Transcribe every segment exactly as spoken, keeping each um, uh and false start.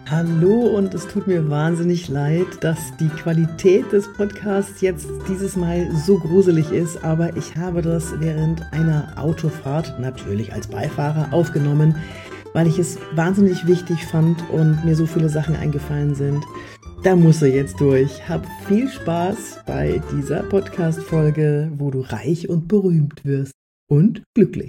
Hallo, und es tut mir wahnsinnig leid, dass die Qualität des Podcasts jetzt dieses Mal so gruselig ist, aber ich habe das während einer Autofahrt, natürlich als Beifahrer, aufgenommen, weil ich es wahnsinnig wichtig fand und mir so viele Sachen eingefallen sind. Da muss er jetzt durch. Hab viel Spaß bei dieser Podcast-Folge, wo du reich und berühmt wirst und glücklich.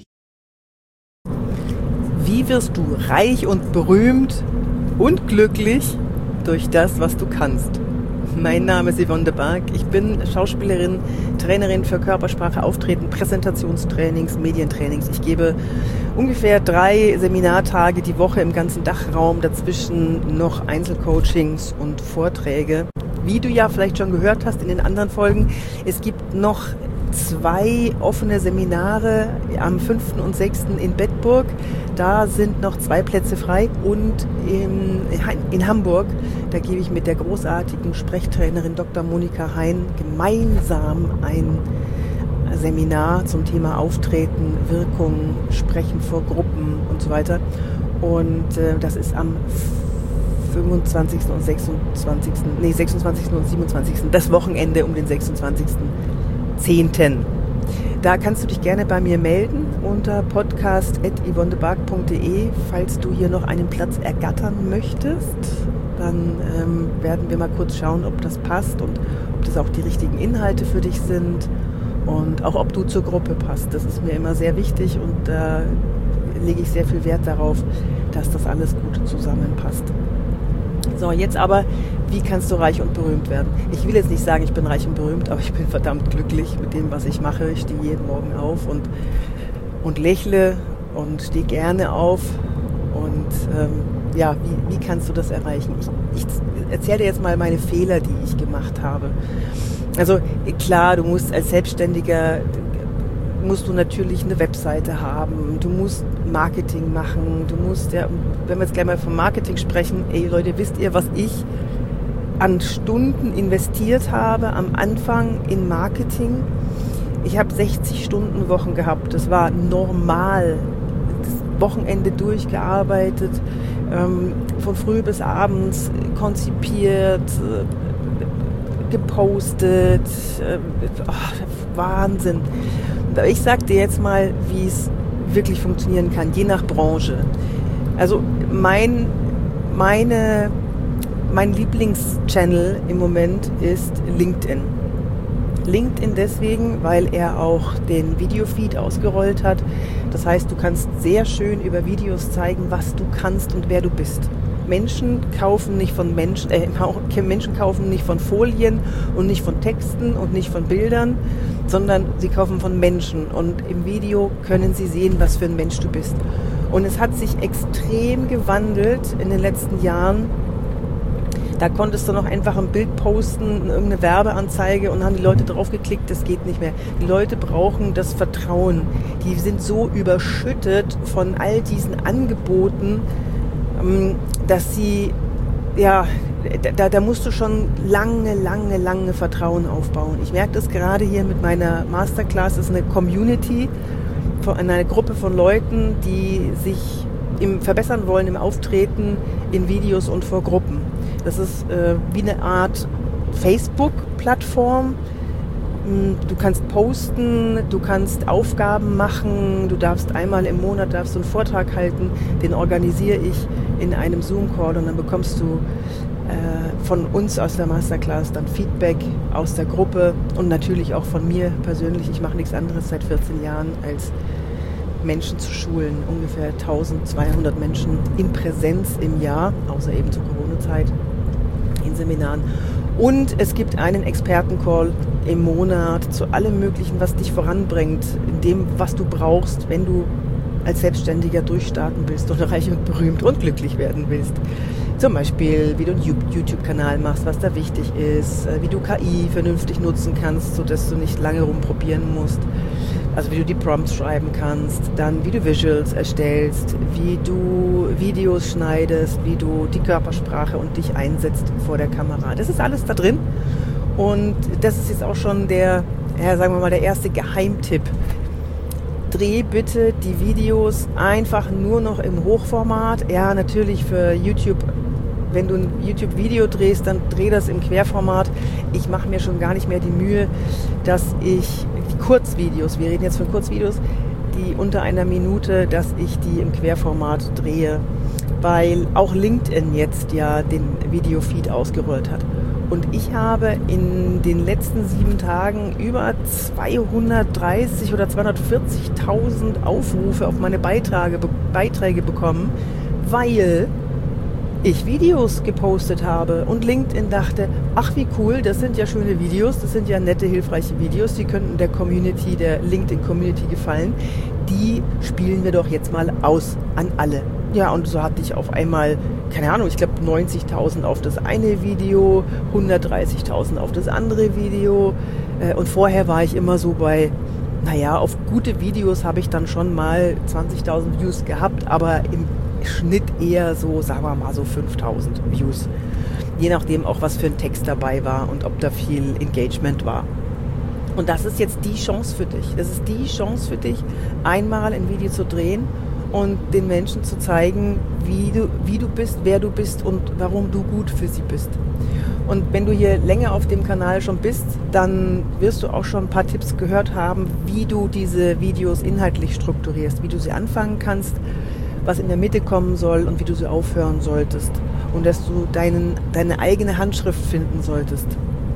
Wie wirst du reich und berühmt und glücklich durch das, was du kannst? Mein Name ist Yvonne de Barg. Ich bin Schauspielerin, Trainerin für Körpersprache, Auftreten, Präsentationstrainings, Medientrainings. Ich gebe ungefähr drei Seminartage die Woche im ganzen Dachraum, dazwischen noch Einzelcoachings und Vorträge. Wie du ja vielleicht schon gehört hast in den anderen Folgen, es gibt noch zwei offene Seminare am fünften und sechsten in Bedburg. Da sind noch zwei Plätze frei, und in, in Hamburg, da gebe ich mit der großartigen Sprechtrainerin Doktor Monika Hein gemeinsam ein Seminar zum Thema Auftreten, Wirkung, Sprechen vor Gruppen und so weiter. Und äh, das ist am fünfundzwanzigsten und sechsundzwanzigsten Nee, sechsundzwanzigsten und siebenundzwanzigsten Das Wochenende um den sechsundzwanzigsten zehnten Da kannst du dich gerne bei mir melden unter podcast at yvonne de barg punkt de. Falls du hier noch einen Platz ergattern möchtest, dann ähm, werden wir mal kurz schauen, ob das passt und ob das auch die richtigen Inhalte für dich sind und auch ob du zur Gruppe passt. Das ist mir immer sehr wichtig, und da äh, lege ich sehr viel Wert darauf, dass das alles gut zusammenpasst. So, jetzt aber, wie kannst du reich und berühmt werden? Ich will jetzt nicht sagen, ich bin reich und berühmt, aber ich bin verdammt glücklich mit dem, was ich mache. Ich stehe jeden Morgen auf und, und lächle und stehe gerne auf. Und ähm, ja, wie, wie kannst du das erreichen? Ich, ich erzähle dir jetzt mal meine Fehler, die ich gemacht habe. Also klar, du musst als Selbstständiger, musst du natürlich eine Webseite haben, du musst Marketing machen, du musst, ja, wenn wir jetzt gleich mal vom Marketing sprechen, ey Leute, wisst ihr, was ich an Stunden investiert habe am Anfang in Marketing? Ich habe sechzig Stunden Wochen gehabt, das war normal, das Wochenende durchgearbeitet, ähm, von früh bis abends konzipiert, äh, gepostet, äh, oh, Wahnsinn. Ich sag dir jetzt mal, wie es wirklich funktionieren kann, je nach Branche. Also mein, meine, mein Lieblingschannel im Moment ist LinkedIn. LinkedIn deswegen, weil er auch den Videofeed ausgerollt hat. Das heißt, du kannst sehr schön über Videos zeigen, was du kannst und wer du bist. Menschen kaufen nicht von Menschen, äh, Menschen kaufen nicht von Folien und nicht von Texten und nicht von Bildern, sondern sie kaufen von Menschen, und im Video können sie sehen, was für ein Mensch du bist. Und es hat sich extrem gewandelt in den letzten Jahren. Da konntest du noch einfach ein Bild posten, irgendeine Werbeanzeige, und haben die Leute drauf geklickt, das geht nicht mehr. Die Leute brauchen das Vertrauen. Die sind so überschüttet von all diesen Angeboten, dass sie, ja, da, da musst du schon lange, lange, lange Vertrauen aufbauen. Ich merke das gerade hier mit meiner Masterclass. Das ist eine Community, eine Gruppe von Leuten, die sich im, verbessern wollen im Auftreten, in Videos und vor Gruppen. Das ist äh, wie eine Art Facebook-Plattform. Du kannst posten, du kannst Aufgaben machen, du darfst einmal im Monat darfst du einen Vortrag halten, den organisiere ich in einem Zoom-Call, und dann bekommst du äh, von uns aus der Masterclass dann Feedback aus der Gruppe und natürlich auch von mir persönlich. Ich mache nichts anderes seit vierzehn Jahren, als Menschen zu schulen, ungefähr eintausendzweihundert Menschen in Präsenz im Jahr, außer eben zur Corona-Zeit, in Seminaren. Und es gibt einen Expertencall im Monat zu allem Möglichen, was dich voranbringt, in dem, was du brauchst, wenn du als Selbstständiger durchstarten willst oder reich und berühmt und glücklich werden willst. Zum Beispiel, wie du einen YouTube-Kanal machst, was da wichtig ist, wie du K I vernünftig nutzen kannst, sodass du nicht lange rumprobieren musst. Also wie du die Prompts schreiben kannst, dann wie du Visuals erstellst, wie du Videos schneidest, wie du die Körpersprache und dich einsetzt vor der Kamera. Das ist alles da drin, und das ist jetzt auch schon der, ja, sagen wir mal, der erste Geheimtipp. Dreh bitte die Videos einfach nur noch im Hochformat. Ja, natürlich für YouTube wenn du ein YouTube-Video drehst, dann dreh das im Querformat. Ich mache mir schon gar nicht mehr die Mühe, dass ich die Kurzvideos, wir reden jetzt von Kurzvideos, die unter einer Minute, dass ich die im Querformat drehe, weil auch LinkedIn jetzt ja den Videofeed ausgerollt hat. Und ich habe in den letzten sieben Tagen über zweihundertdreißig oder zweihundertvierzigtausend Aufrufe auf meine Beiträge, Beiträge bekommen, weil ich Videos gepostet habe und LinkedIn dachte, ach wie cool, das sind ja schöne Videos, das sind ja nette, hilfreiche Videos, die könnten der Community, der LinkedIn-Community gefallen, die spielen wir doch jetzt mal aus an alle. Ja, und so hatte ich auf einmal, keine Ahnung, ich glaube neunzigtausend auf das eine Video, hundertdreißigtausend auf das andere Video. Und vorher war ich immer so bei, naja, auf gute Videos habe ich dann schon mal zwanzigtausend Views gehabt, aber im Schnitt eher so, sagen wir mal so fünftausend Views. Je nachdem auch, was für ein Text dabei war und ob da viel Engagement war. Und das ist jetzt die Chance für dich. Das ist die Chance für dich, einmal ein Video zu drehen und den Menschen zu zeigen, wie du, wie du bist, wer du bist und warum du gut für sie bist. Und wenn du hier länger auf dem Kanal schon bist, dann wirst du auch schon ein paar Tipps gehört haben, wie du diese Videos inhaltlich strukturierst, wie du sie anfangen kannst, was in der Mitte kommen soll und wie du sie aufhören solltest. Und dass du deinen, deine eigene Handschrift finden solltest.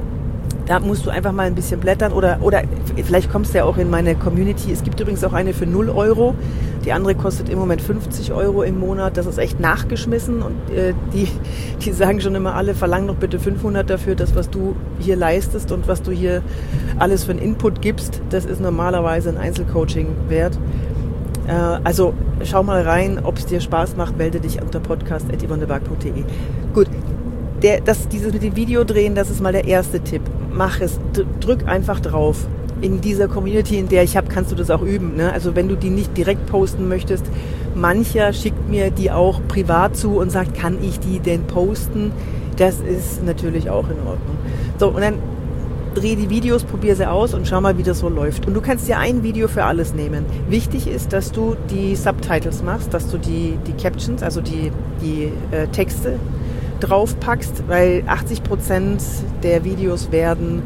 Da musst du einfach mal ein bisschen blättern oder, oder vielleicht kommst du ja auch in meine Community. Es gibt übrigens auch eine für null Euro. Die andere kostet im Moment fünfzig Euro im Monat. Das ist echt nachgeschmissen und äh, die, die sagen schon immer alle, verlang doch bitte fünfhundert dafür, das, was du hier leistest und was du hier alles für einen Input gibst. Das ist normalerweise ein Einzelcoaching wert. Äh, also schau mal rein, ob es dir Spaß macht, melde dich unter podcast at yvonnebark punkt de. Gut. Der, das, dieses mit dem Video drehen, das ist mal der erste Tipp. Mach es, drück einfach drauf. In dieser Community, in der ich habe, kannst du das auch üben. Ne? Also wenn du die nicht direkt posten möchtest, mancher schickt mir die auch privat zu und sagt, kann ich die denn posten? Das ist natürlich auch in Ordnung. So, und dann dreh die Videos, probier sie aus und schau mal, wie das so läuft. Und du kannst dir ein Video für alles nehmen. Wichtig ist, dass du die Subtitles machst, dass du die, die Captions, also die, die äh, Texte draufpackst, weil achtzig Prozent der Videos werden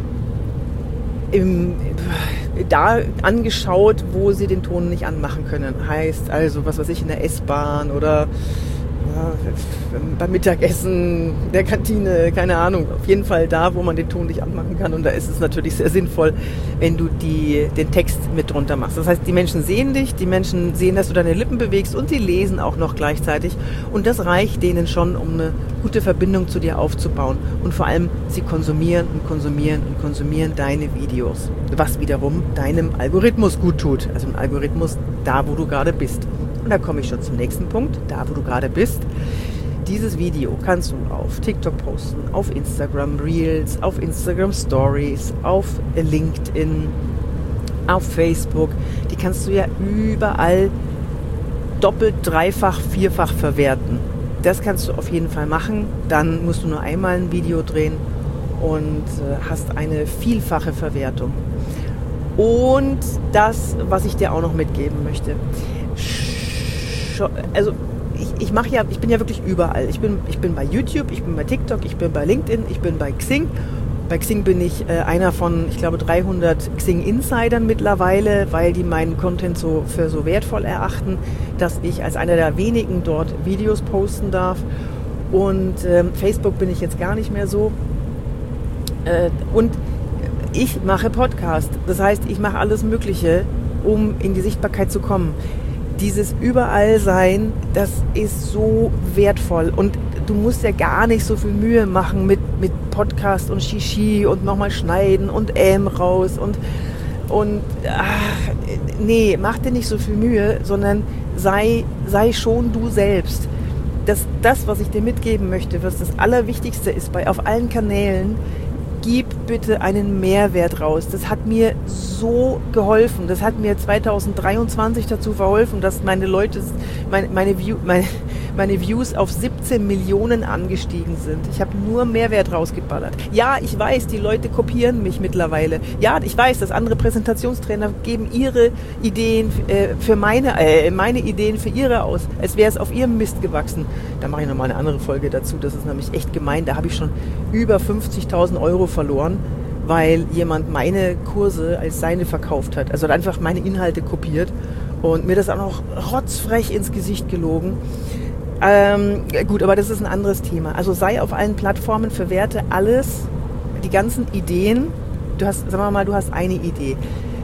im, da angeschaut, wo sie den Ton nicht anmachen können. Heißt also, was weiß ich, in der S-Bahn oder ja, beim Mittagessen, der Kantine, keine Ahnung. Auf jeden Fall da, wo man den Ton nicht anmachen kann. Und da ist es natürlich sehr sinnvoll, wenn du die, den Text mit drunter machst. Das heißt, die Menschen sehen dich, die Menschen sehen, dass du deine Lippen bewegst und sie lesen auch noch gleichzeitig. Und das reicht denen schon, um eine gute Verbindung zu dir aufzubauen. Und vor allem, sie konsumieren und konsumieren und konsumieren deine Videos. Was wiederum deinem Algorithmus gut tut. Also ein Algorithmus da, wo du gerade bist. Und da komme ich schon zum nächsten Punkt, da wo du gerade bist. Dieses Video kannst du auf TikTok posten, auf Instagram Reels, auf Instagram Stories, auf LinkedIn, auf Facebook. Die kannst du ja überall doppelt, dreifach, vierfach verwerten. Das kannst du auf jeden Fall machen. Dann musst du nur einmal ein Video drehen und hast eine vielfache Verwertung. Und das, was ich dir auch noch mitgeben möchte. Also ich, ich mache ja, ich bin ja wirklich überall. Ich bin, ich bin bei YouTube, ich bin bei TikTok, ich bin bei LinkedIn, ich bin bei Xing. Bei Xing bin ich äh, einer von, ich glaube, dreihundert Xing-Insidern mittlerweile, weil die meinen Content so für so wertvoll erachten, dass ich als einer der wenigen dort Videos posten darf. Und ähm, Facebook bin ich jetzt gar nicht mehr so. Äh, und ich mache Podcast. Das heißt, ich mache alles Mögliche, um in die Sichtbarkeit zu kommen. Dieses Überall-Sein, das ist so wertvoll und du musst ja gar nicht so viel Mühe machen mit, mit Podcast und Shishi und nochmal schneiden und Ähm raus und, und ach, nee, mach dir nicht so viel Mühe, sondern sei, sei schon du selbst. Das, das, was ich dir mitgeben möchte, was das Allerwichtigste ist bei, auf allen Kanälen, gib bitte einen Mehrwert raus. Das hat mir so geholfen. Das hat mir zweitausenddreiundzwanzig dazu verholfen, dass meine Leute, meine, meine, View, meine, meine Views auf siebzehn Millionen angestiegen sind. Ich habe nur Mehrwert rausgeballert. Ja, ich weiß, die Leute kopieren mich mittlerweile. Ja, ich weiß, dass andere Präsentationstrainer geben ihre Ideen äh, für meine, äh, meine Ideen für ihre aus, als wäre es auf ihrem Mist gewachsen. Da mache ich nochmal eine andere Folge dazu. Das ist nämlich echt gemein. Da habe ich schon über fünfzigtausend Euro verloren, weil jemand meine Kurse als seine verkauft hat. Also hat einfach meine Inhalte kopiert und mir das auch noch rotzfrech ins Gesicht gelogen. Ähm, gut, aber das ist ein anderes Thema. Also sei auf allen Plattformen, verwerte alles, die ganzen Ideen. Du hast, sagen wir mal, du hast eine Idee.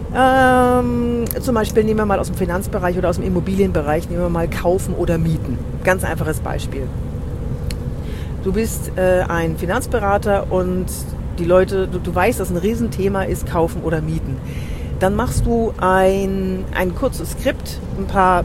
Ähm, zum Beispiel nehmen wir mal aus dem Finanzbereich oder aus dem Immobilienbereich, nehmen wir mal kaufen oder mieten. Ganz einfaches Beispiel. Du bist äh, ein Finanzberater und die Leute, du, du weißt, dass ein Riesenthema ist, kaufen oder mieten. Dann machst du ein, ein kurzes Skript, ein paar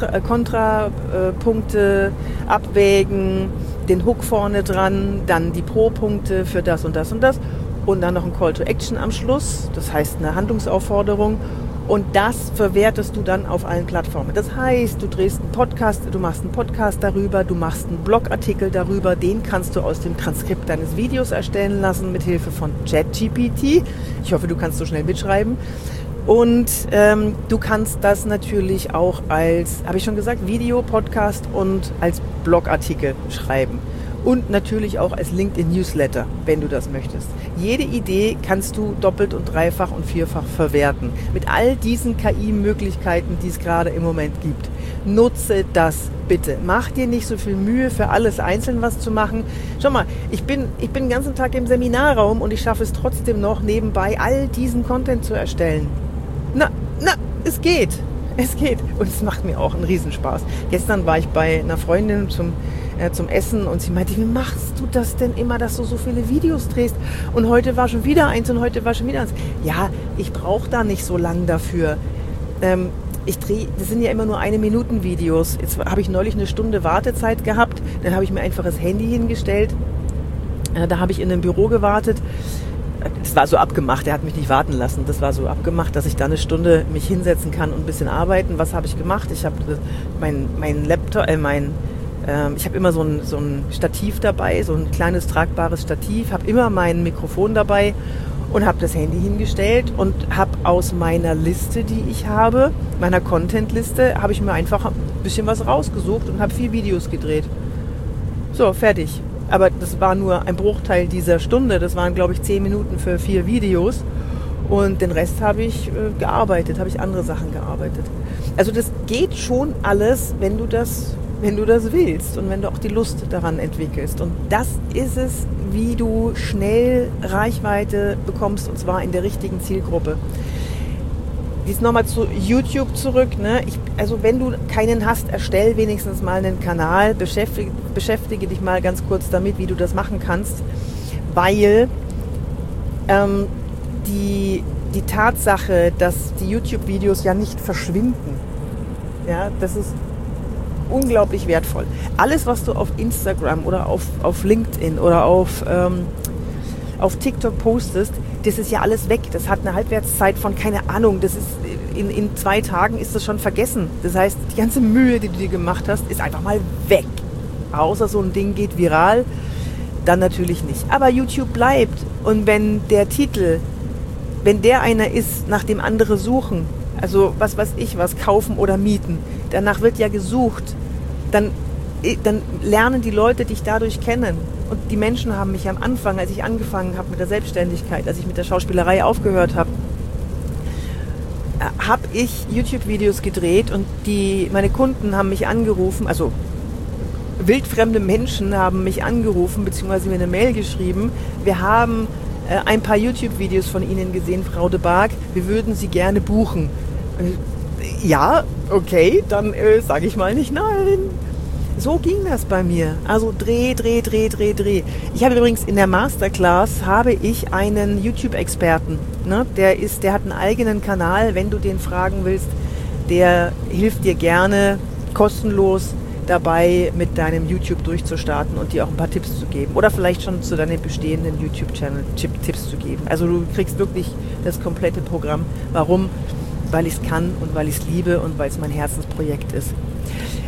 Kontrapunkte äh, abwägen, den Hook vorne dran, dann die Pro-Punkte für das und das und das und dann noch ein Call to Action am Schluss, das heißt eine Handlungsaufforderung. Und das verwertest du dann auf allen Plattformen. Das heißt, du drehst einen Podcast, du machst einen Podcast darüber, du machst einen Blogartikel darüber, den kannst du aus dem Transkript deines Videos erstellen lassen mit Hilfe von ChatGPT. Ich hoffe, du kannst so schnell mitschreiben. Und ähm, du kannst das natürlich auch als, habe ich schon gesagt, Video, Podcast und als Blogartikel schreiben. Und natürlich auch als LinkedIn-Newsletter, wenn du das möchtest. Jede Idee kannst du doppelt und dreifach und vierfach verwerten. Mit all diesen K I-Möglichkeiten, die es gerade im Moment gibt. Nutze das bitte. Mach dir nicht so viel Mühe, für alles einzeln was zu machen. Schau mal, ich bin, ich bin den ganzen Tag im Seminarraum und ich schaffe es trotzdem noch, nebenbei all diesen Content zu erstellen. Na, na, es geht. Es geht. Und es macht mir auch einen Riesenspaß. Gestern war ich bei einer Freundin zum zum Essen und sie meinte, wie machst du das denn immer, dass du so viele Videos drehst? Und heute war schon wieder eins und heute war schon wieder eins. Ja, ich brauche da nicht so lang dafür. Ähm, ich drehe, das sind ja immer nur eine Minuten Videos. Jetzt habe ich neulich eine Stunde Wartezeit gehabt, dann habe ich mir einfach das Handy hingestellt. Äh, da habe ich in einem Büro gewartet. Das war so abgemacht, er hat mich nicht warten lassen. Das war so abgemacht, dass ich da eine Stunde mich hinsetzen kann und ein bisschen arbeiten. Was habe ich gemacht? Ich habe mein, mein Laptop, äh, mein Ich habe immer so ein, so ein Stativ dabei, so ein kleines tragbares Stativ, habe immer mein Mikrofon dabei und habe das Handy hingestellt und habe aus meiner Liste, die ich habe, meiner Content-Liste, habe ich mir einfach ein bisschen was rausgesucht und habe vier Videos gedreht. So, fertig. Aber das war nur ein Bruchteil dieser Stunde, das waren, glaube ich, zehn Minuten für vier Videos und den Rest habe ich äh, gearbeitet, habe ich andere Sachen gearbeitet. Also das geht schon alles, wenn du das... wenn du das willst und wenn du auch die Lust daran entwickelst. Und das ist es, wie du schnell Reichweite bekommst, und zwar in der richtigen Zielgruppe. Jetzt nochmal zu YouTube zurück. Ne? Ich, also wenn du keinen hast, erstell wenigstens mal einen Kanal, beschäftige, beschäftige dich mal ganz kurz damit, wie du das machen kannst, weil ähm, die, die Tatsache, dass die YouTube-Videos ja nicht verschwinden, ja, das ist unglaublich wertvoll. Alles, was du auf Instagram oder auf, auf LinkedIn oder auf, ähm, auf TikTok postest, das ist ja alles weg. Das hat eine Halbwertszeit von, keine Ahnung, das ist in, in zwei Tagen ist das schon vergessen. Das heißt, die ganze Mühe, die du dir gemacht hast, ist einfach mal weg. Außer so ein Ding geht viral, dann natürlich nicht. Aber YouTube bleibt. Und wenn der Titel, wenn der einer ist, nach dem andere suchen, also was weiß ich, was kaufen oder mieten, danach wird ja gesucht, dann, dann lernen die Leute dich dadurch kennen. Und die Menschen haben mich am Anfang, als ich angefangen habe mit der Selbstständigkeit, als ich mit der Schauspielerei aufgehört habe, habe ich YouTube-Videos gedreht und die, meine Kunden haben mich angerufen, also wildfremde Menschen haben mich angerufen, beziehungsweise mir eine Mail geschrieben, wir haben äh, ein paar YouTube-Videos von Ihnen gesehen, Frau de Barg, wir würden Sie gerne buchen. Ja, okay, dann äh, sage ich mal nicht nein. So ging das bei mir. Also dreh, dreh, dreh, dreh, dreh. Ich habe übrigens in der Masterclass habe ich einen YouTube-Experten. Ne? Der ist, der hat einen eigenen Kanal. Wenn du den fragen willst, der hilft dir gerne kostenlos dabei, mit deinem YouTube durchzustarten und dir auch ein paar Tipps zu geben. Oder vielleicht schon zu deinem bestehenden YouTube-Channel Tipps zu geben. Also du kriegst wirklich das komplette Programm. Warum? Weil ich es kann und weil ich es liebe und weil es mein Herzensprojekt ist.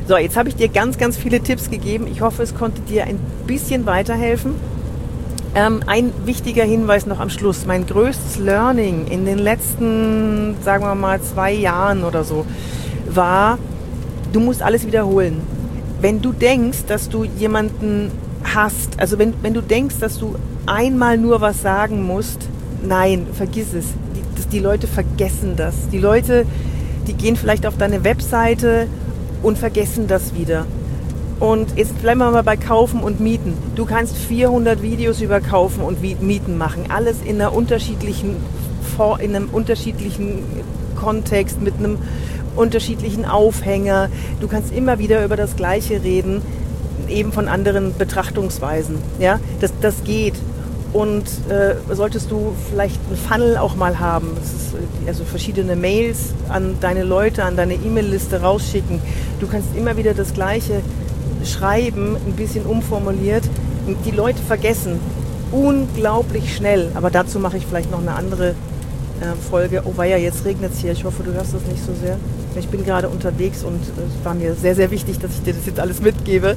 So, jetzt habe ich dir ganz, ganz viele Tipps gegeben. Ich hoffe, es konnte dir ein bisschen weiterhelfen. Ähm, ein wichtiger Hinweis noch am Schluss. Mein größtes Learning in den letzten, sagen wir mal, zwei Jahren oder so, war, du musst alles wiederholen. Wenn du denkst, dass du jemanden hast, also wenn, wenn du denkst, dass du einmal nur was sagen musst, nein, vergiss es. Die, das, die Leute vergessen das. Die Leute, die gehen vielleicht auf deine Webseite und vergessen das wieder. Und jetzt bleiben wir mal bei Kaufen und Mieten. Du kannst vierhundert Videos über Kaufen und Mieten machen. Alles in einer unterschiedlichen, in einem unterschiedlichen Kontext, mit einem unterschiedlichen Aufhänger. Du kannst immer wieder über das Gleiche reden, eben von anderen Betrachtungsweisen. Ja, das, das geht. Und äh, solltest du vielleicht einen Funnel auch mal haben, das ist, also verschiedene Mails an deine Leute, an deine E-Mail-Liste rausschicken. Du kannst immer wieder das Gleiche schreiben, ein bisschen umformuliert. Und die Leute vergessen unglaublich schnell. Aber dazu mache ich vielleicht noch eine andere äh, Folge. Oh weia, jetzt regnet es hier. Ich hoffe, du hörst das nicht so sehr. Ich bin gerade unterwegs und es war mir sehr, sehr wichtig, dass ich dir das jetzt alles mitgebe.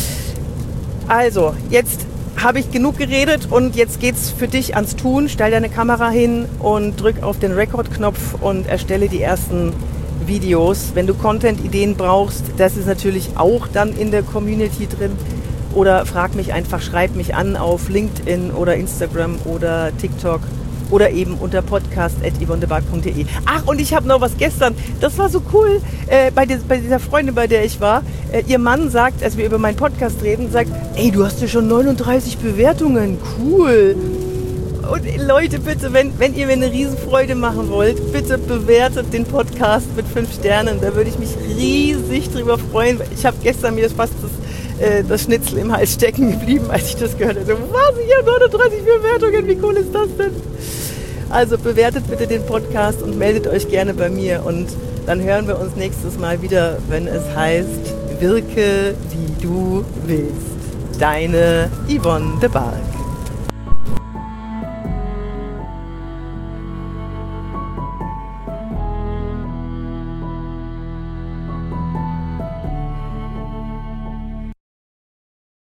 Also, jetzt habe ich genug geredet und jetzt geht's für dich ans Tun. Stell deine Kamera hin und drück auf den Record-Knopf und erstelle die ersten Videos. Wenn du Content-Ideen brauchst, das ist natürlich auch dann in der Community drin. Oder frag mich einfach, schreib mich an auf LinkedIn oder Instagram oder TikTok oder eben unter podcast at yvonnebark punkt de. Ach, und ich habe noch was gestern, das war so cool, äh, bei, des, bei dieser Freundin, bei der ich war, äh, ihr Mann sagt, als wir über meinen Podcast reden, sagt, ey, du hast ja schon neununddreißig Bewertungen, cool. Und Leute, bitte, wenn, wenn ihr mir eine Riesenfreude machen wollt, bitte bewertet den Podcast mit fünf Sternen, da würde ich mich riesig drüber freuen. Ich habe gestern mir fast das, äh, das Schnitzel im Hals stecken geblieben, als ich das gehört habe. Was, ich habe neununddreißig Bewertungen, wie cool ist das denn? Also bewertet bitte den Podcast und meldet euch gerne bei mir und dann hören wir uns nächstes Mal wieder, wenn es heißt, wirke wie du willst. Deine Yvonne de Barg.